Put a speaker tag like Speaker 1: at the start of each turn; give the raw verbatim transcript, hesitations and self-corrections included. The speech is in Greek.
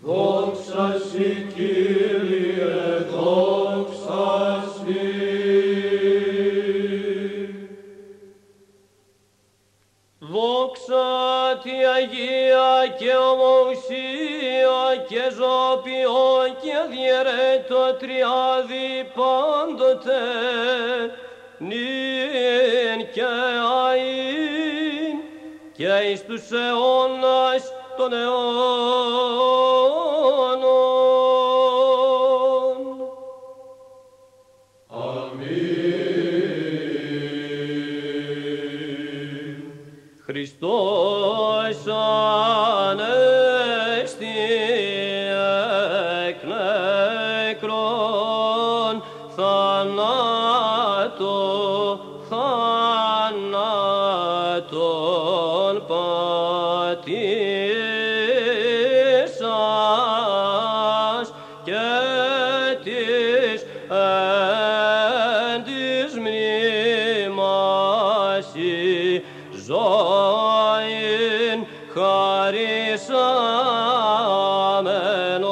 Speaker 1: Δόξα σοι, Κύριε, δόξα σοι.
Speaker 2: Δόξα τη Αγία και ομοουσία και ζώπιο και διαιρέτω τριάδι πάντοτε, νυν και αΐν και εις τους αιώνας των αιώνων.
Speaker 1: Αμήν.
Speaker 2: Χριστός ανέστη εκ νεκρών, θανάτω, θανάτων πατήσας και της εν της μνήμασι ζωήν χαρίσαμεν